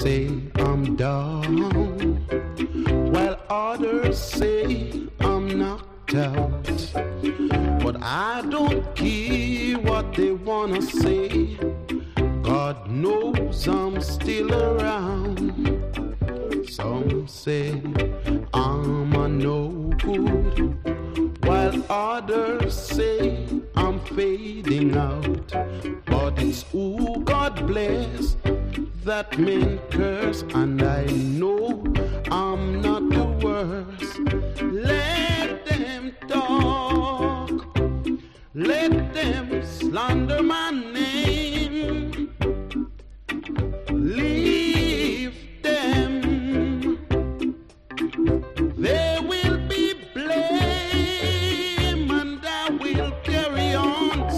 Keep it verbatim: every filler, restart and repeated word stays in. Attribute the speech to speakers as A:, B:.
A: say I'm down, while others say I'm knocked out. But I don't care what they wanna say. God knows I'm still around. Some say I'm a no good, while others say I'm fading out. But it's who God bless that men curse, and I know I'm not the worst. Let them talk, let them slander my name.